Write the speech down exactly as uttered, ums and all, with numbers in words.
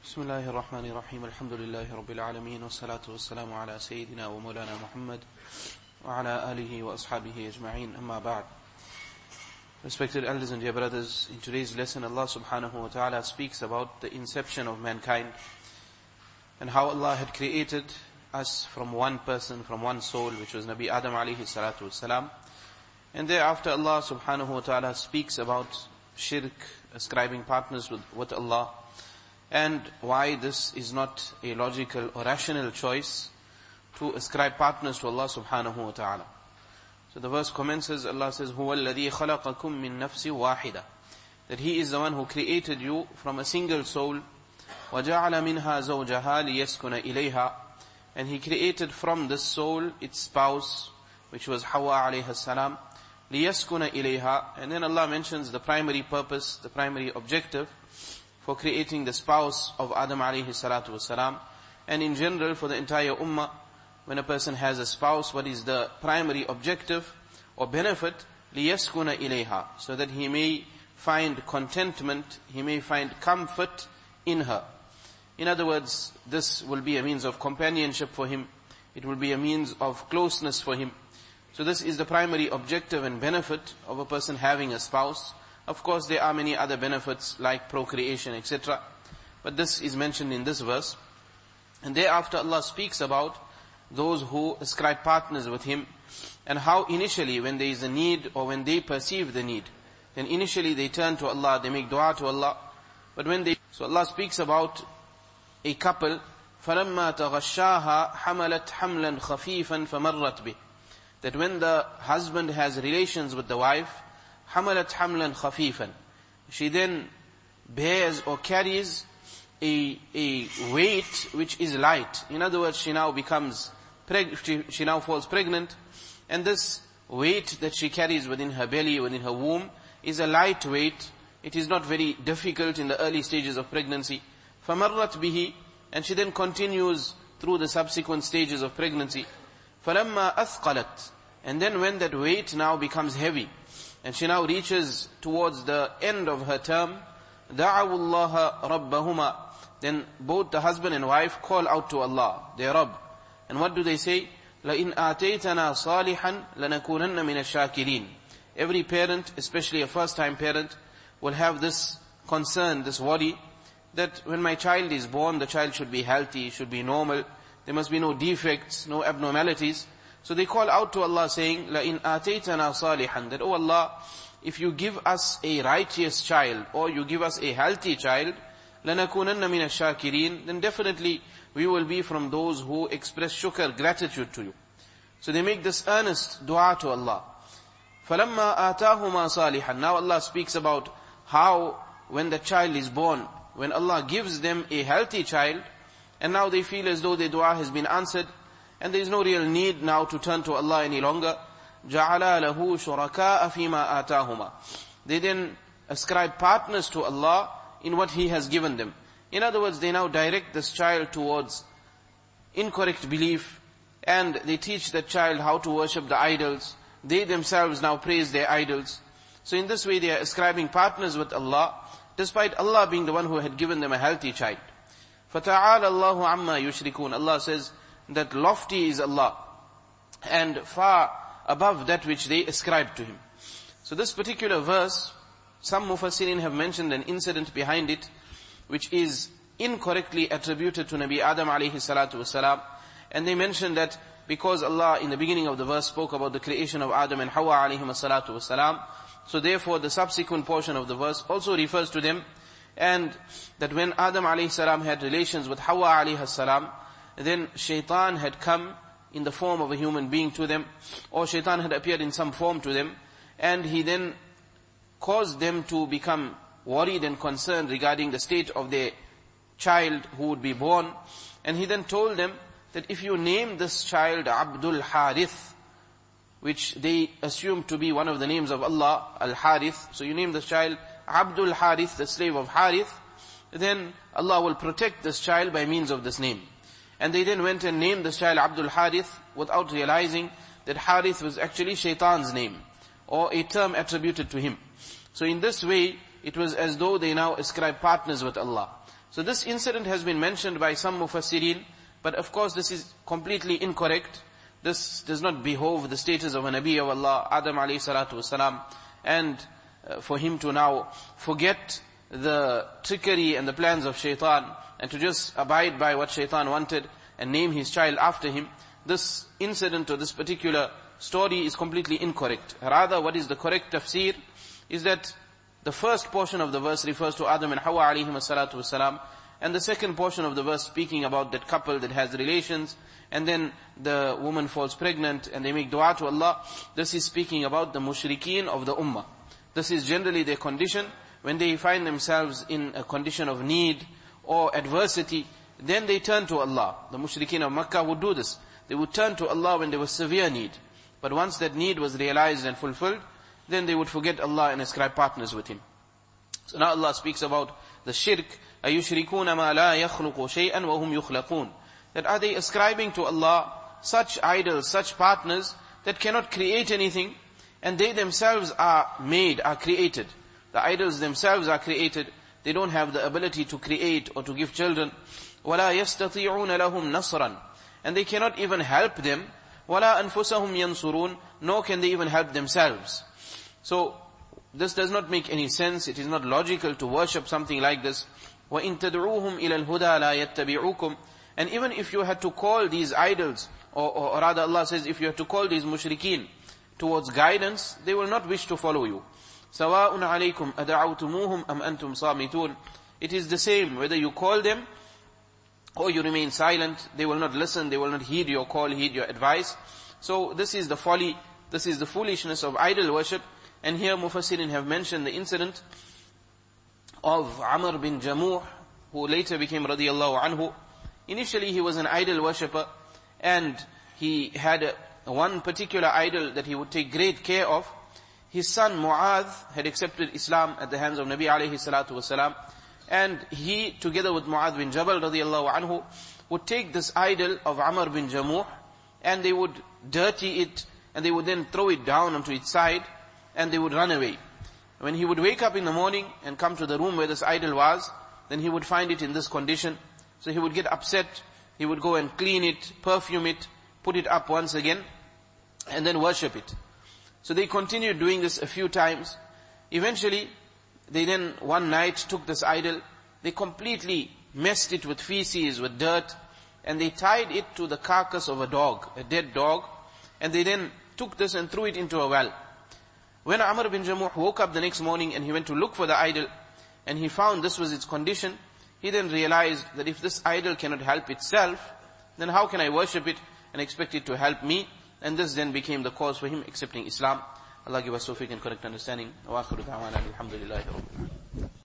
بسم الله الرحمن الرحيم الحمد لله رب العالمين والصلاة والسلام على سيدنا ومولانا محمد وعلى آله وأصحابه أجمعين أما بعد. Respected elders and dear brothers, in today's lesson Allah subhanahu wa ta'ala speaks about the inception of mankind and how Allah had created us from one person, from one soul, which was Nabi Adam alayhi salatu wasalam. And thereafter Allah subhanahu wa ta'ala speaks about shirk, ascribing partners with, with Allah, and why this is not a logical or rational choice to ascribe partners to Allah subhanahu wa ta'ala. So the verse commences, Allah says, هُوَ الَّذِي خَلَقَكُم مِّن نَفْسٍ وَاحِدَةٍ, that He is the one who created you from a single soul. وَجَعَلَ مِنْهَا زَوْجَهَا لِيَسْكُنَ إِلَيْهَا, and He created from this soul its spouse, which was Hawa alayha salam. لِيَسْكُنَ إِلَيْهَا, and then Allah mentions the primary purpose, the primary objective for creating the spouse of Adam alayhi salatu wasalam. And in general for the entire ummah, when a person has a spouse, what is the primary objective or benefit? لِيَسْكُنَ إِلَيْهَا, so that he may find contentment, he may find comfort in her. In other words, this will be a means of companionship for him. It will be a means of closeness for him. So this is the primary objective and benefit of a person having a spouse. Of course, there are many other benefits like procreation, et cetera. But this is mentioned in this verse. And thereafter Allah speaks about those who ascribe partners with Him, and how initially when there is a need or when they perceive the need, then initially they turn to Allah, they make dua to Allah. But when they, so Allah speaks about a couple, فَلَمَّا تَغَشَّاهَا حَمَلَتْ حَمْلًا خَفِيفًا فَمَرَّتْ بِهِ, that when the husband has relations with the wife, حَمَلَتْ حَمْلًا خَفِيفًا, she then bears or carries a, a weight which is light. In other words, she now becomes, preg- she, she now falls pregnant, and this weight that she carries within her belly, within her womb, is a light weight. It is not very difficult in the early stages of pregnancy. فَمَرَّتْ بِهِ, and she then continues through the subsequent stages of pregnancy. فَلَمَّا أَثْقَلَتْ, and then when that weight now becomes heavy, and she now reaches towards the end of her term, دَعَوُ اللَّهَ رَبَّهُمَا, then both the husband and wife call out to Allah, their Rabb. And what do they say? لَإِنْ آتَيْتَنَا صَالِحًا لَنَكُونَنَّ مِنَ الشَّاكِرِينَ. Every parent, especially a first-time parent, will have this concern, this worry, that when my child is born, the child should be healthy, should be normal, there must be no defects, no abnormalities. So they call out to Allah saying, لَإِنْ آتَيْتَنَا صَالِحًا, that, oh Allah, if you give us a righteous child, or you give us a healthy child, لَنَكُونَنَّ مِنَ الشَّاكِرِينَ, then definitely we will be from those who express shukr, gratitude to you. So they make this earnest dua to Allah. فَلَمَّا آتَاهُمَا صَالِحًا, now Allah speaks about how when the child is born, when Allah gives them a healthy child, and now they feel as though their dua has been answered, and there is no real need now to turn to Allah any longer. جَعَلَا لَهُ شُرَكَاءَ فِي مَا آتَاهُمَا, they then ascribe partners to Allah in what He has given them. In other words, they now direct this child towards incorrect belief, and they teach that child how to worship the idols. They themselves now praise their idols. So in this way they are ascribing partners with Allah, despite Allah being the one who had given them a healthy child. فَتَعَالَ اللَّهُ عَمَّا يُشْرِكُونَ, Allah says that lofty is Allah, and far above that which they ascribe to Him. So this particular verse, some Mufassirin have mentioned an incident behind it, which is incorrectly attributed to Nabi Adam alayhi salatu wasalam. And they mentioned that because Allah in the beginning of the verse spoke about the creation of Adam and Hawa alayhi salatu wasalam, so therefore the subsequent portion of the verse also refers to them, and that when Adam alayhi salam had relations with Hawa alayhi salam, then shaitan had come in the form of a human being to them, or shaitan had appeared in some form to them, and he then caused them to become worried and concerned regarding the state of their child who would be born. And he then told them that if you name this child Abdul Harith, which they assumed to be one of the names of Allah, Al-Harith, so you name this child Abdul Harith, the slave of Harith, then Allah will protect this child by means of this name. And they then went and named this child Abdul Harith without realizing that Harith was actually Shaitan's name, or a term attributed to him. So in this way, it was as though they now ascribe partners with Allah. So this incident has been mentioned by some mufassirin, but of course this is completely incorrect. This does not behove the status of a Nabi of Allah, Adam alayhi salatu wasalam, and uh, for him to now forget the trickery and the plans of shaitan, and to just abide by what shaitan wanted, and name his child after him. This incident or this particular story is completely incorrect. Rather, what is the correct tafsir is that the first portion of the verse refers to Adam and Hawa alayhim salatu wasalam, and the second portion of the verse speaking about that couple that has relations, and then the woman falls pregnant and they make dua to Allah. This is speaking about the mushrikeen of the ummah. This is generally their condition. When they find themselves in a condition of need or adversity, then they turn to Allah. The mushrikeen of Makkah would do this. They would turn to Allah when there was severe need. But once that need was realized and fulfilled, then they would forget Allah and ascribe partners with Him. So now Allah speaks about the shirk. أَيُشْرِكُونَ مَا لَا يَخْلُقُ شَيْئًا وَهُمْ يُخْلَقُونَ. That are they ascribing to Allah such idols, such partners that cannot create anything, and they themselves are made, are created. The idols themselves are created. They don't have the ability to create or to give children. وَلَا يَسْتَطِيعُونَ لَهُمْ نَصْرًا. And they cannot even help them. وَلَا أَنفُسَهُمْ يَنْصُرُونَ. Nor can they even help themselves. So, this does not make any sense. It is not logical to worship something like this. وَإِن تَدْعُوهُمْ إِلَى الْهُدَى لَا يَتَّبِعُوكُمْ. And even if you had to call these idols, or, or, or rather Allah says, if you had to call these mushrikeen towards guidance, they will not wish to follow you. سَوَاءٌ عَلَيْكُمْ أَدَعَوْتُمُوهُمْ أَمْ أَنْتُمْ صَامِتُونَ. It is the same, whether you call them, or you remain silent. They will not listen, they will not heed your call, heed your advice. So this is the folly, this is the foolishness of idol worship. And here Mufassirin have mentioned the incident of Amr bin Jamuh, who later became radiyallahu anhu. Initially he was an idol worshipper, and he had a, one particular idol that he would take great care of. His son Mu'adh had accepted Islam at the hands of Nabi alayhi salatu wasalam, and he, together with Mu'adh bin Jabal radiyallahu anhu, would take this idol of Amr bin Jamuh, and they would dirty it, and they would then throw it down onto its side, and they would run away. When he would wake up in the morning and come to the room where this idol was, then he would find it in this condition. So he would get upset, he would go and clean it, perfume it, put it up once again, and then worship it. So they continued doing this a few times. Eventually, they then one night took this idol, they completely messed it with feces, with dirt, and they tied it to the carcass of a dog, a dead dog, and they then took this and threw it into a well. When Amr bin Jamuh woke up the next morning and he went to look for the idol, and he found this was its condition, he then realized that if this idol cannot help itself, then how can I worship it and expect it to help me? And this then became the cause for him accepting Islam. Allah give us tawfiq and correct understanding. Wa akhiru da'wana alhamdulillahi rabbil alamin.